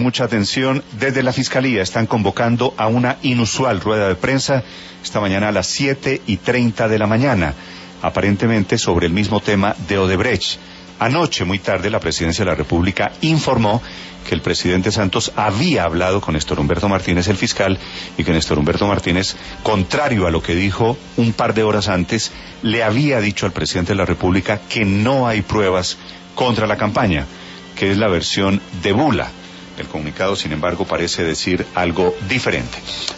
mucha atención. Desde la Fiscalía están convocando a una inusual rueda de prensa esta mañana a las 7:30 de la mañana, aparentemente sobre el mismo tema de Odebrecht. Anoche, muy tarde, la Presidencia de la República informó que el presidente Santos había hablado con Néstor Humberto Martínez, el fiscal, y que Néstor Humberto Martínez, contrario a lo que dijo un par de horas antes, le había dicho al presidente de la República que no hay pruebas contra la campaña, que es la versión de bula. El comunicado, sin embargo, parece decir algo diferente.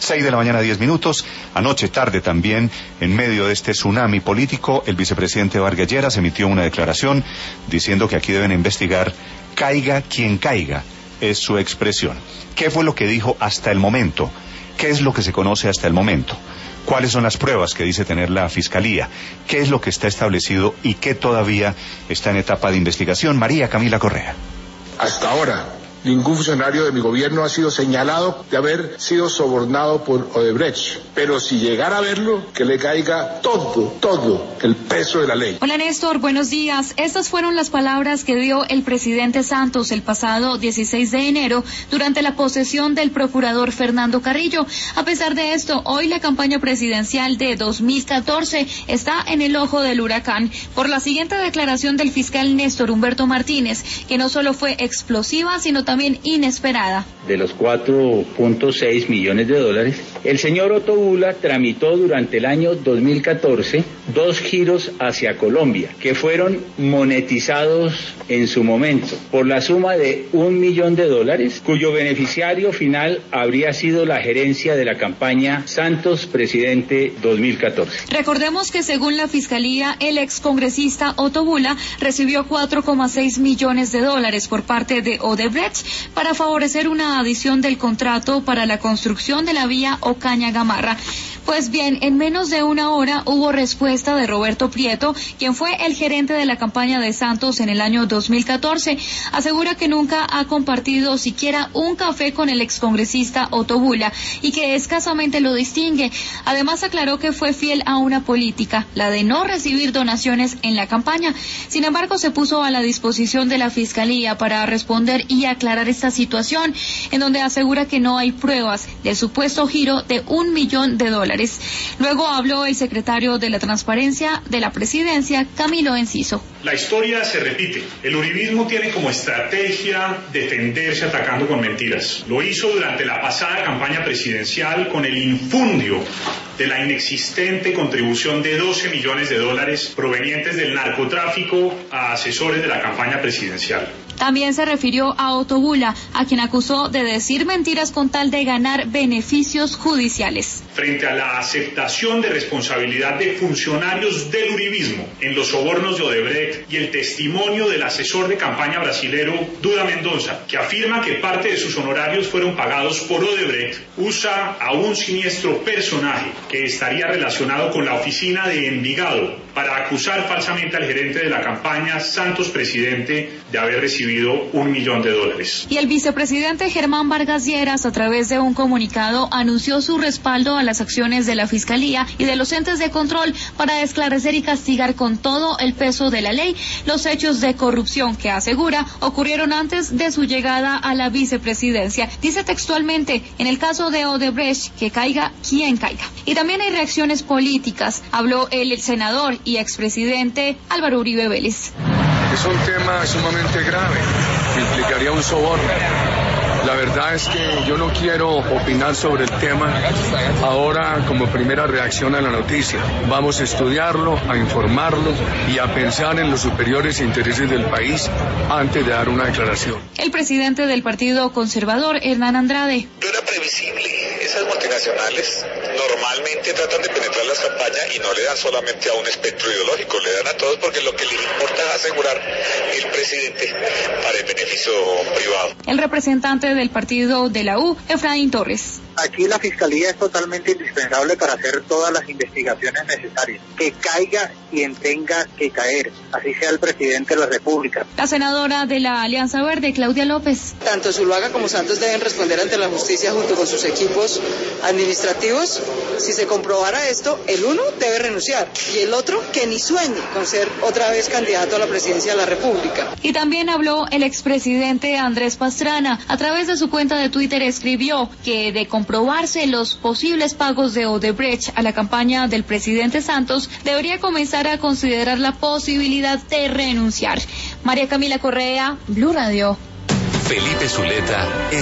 6:10 a.m. Anoche tarde también, en medio de este tsunami político, el vicepresidente Vargas Lleras emitió una declaración diciendo que aquí deben investigar caiga quien caiga, es su expresión. ¿Qué fue lo que dijo hasta el momento? ¿Qué es lo que se conoce hasta el momento? ¿Cuáles son las pruebas que dice tener la Fiscalía? ¿Qué es lo que está establecido y qué todavía está en etapa de investigación? María Camila Correa. Hasta ahora, ningún funcionario de mi gobierno ha sido señalado de haber sido sobornado por Odebrecht. Pero si llegara a verlo, que le caiga todo el peso de la ley. Hola Néstor, buenos días. Estas fueron las palabras que dio el presidente Santos el pasado 16 de enero durante la posesión del procurador Fernando Carrillo. A pesar de esto, hoy la campaña presidencial de 2014 está en el ojo del huracán por la siguiente declaración del fiscal Néstor Humberto Martínez, que no solo fue explosiva, sino también inesperada. De los 4.6 millones de dólares, el señor Otto Bula tramitó durante el año 2014 2 giros hacia Colombia, que fueron monetizados en su momento por la suma de $1 millón, cuyo beneficiario final habría sido la gerencia de la campaña Santos Presidente 2014. Recordemos que según la Fiscalía, el excongresista Otto Bula recibió $4.6 millones por parte de Odebrecht para favorecer una adición del contrato para la construcción de la vía Ocaña-Gamarra. Pues bien, en menos de una hora hubo respuesta de Roberto Prieto, quien fue el gerente de la campaña de Santos en el año 2014. Asegura que nunca ha compartido siquiera un café con el excongresista Otto Bula y que escasamente lo distingue. Además aclaró que fue fiel a una política, la de no recibir donaciones en la campaña. Sin embargo, se puso a la disposición de la Fiscalía para responder y aclarar esta situación, en donde asegura que no hay pruebas del supuesto giro de $1 millón. Luego habló el secretario de la Transparencia de la Presidencia, Camilo Enciso. La historia se repite. El uribismo tiene como estrategia defenderse atacando con mentiras. Lo hizo durante la pasada campaña presidencial con el infundio de la inexistente contribución de $12 millones provenientes del narcotráfico a asesores de la campaña presidencial. También se refirió a Otto Bula, a quien acusó de decir mentiras con tal de ganar beneficios judiciales. Frente a la aceptación de responsabilidad de funcionarios del uribismo en los sobornos de Odebrecht y el testimonio del asesor de campaña brasilero Duda Mendoza, que afirma que parte de sus honorarios fueron pagados por Odebrecht, usa a un siniestro personaje que estaría relacionado con la oficina de Envigado para acusar falsamente al gerente de la campaña Santos Presidente de haber recibido $1 millón. Y el vicepresidente Germán Vargas Lleras, a través de un comunicado, anunció su respaldo a las acciones de la Fiscalía y de los entes de control para esclarecer y castigar con todo el peso de la ley los hechos de corrupción que asegura ocurrieron antes de su llegada a la vicepresidencia. Dice textualmente, en el caso de Odebrecht, que caiga quien caiga. Y también hay reacciones políticas. Habló el senador y expresidente Álvaro Uribe Vélez. Es un tema sumamente grave, que implicaría un soborno. La verdad es que yo no quiero opinar sobre el tema ahora como primera reacción a la noticia. Vamos a estudiarlo, a informarlo y a pensar en los superiores intereses del país antes de dar una declaración. El presidente del Partido Conservador, Hernán Andrade. No era previsible. Esas multinacionales normalmente tratan de penetrar las campañas y no le dan solamente a un espectro ideológico, le dan a todos porque lo que les importa es asegurar el presidente para el beneficio privado. El representante del partido de la U, Efraín Torres. Aquí la Fiscalía es totalmente indispensable para hacer todas las investigaciones necesarias. Que caiga quien tenga que caer, así sea el presidente de la República. La senadora de la Alianza Verde, Claudia López. Tanto Zuluaga como Santos deben responder ante la justicia junto con sus equipos administrativos. Si se comprobara esto, el uno debe renunciar y el otro que ni sueñe con ser otra vez candidato a la presidencia de la República. Y también habló el expresidente Andrés Pastrana. A través de su cuenta de Twitter escribió que de comprobarse los posibles pagos de Odebrecht a la campaña del presidente Santos, debería comenzar a considerar la posibilidad de renunciar. María Camila Correa, Blue Radio. Felipe Zuleta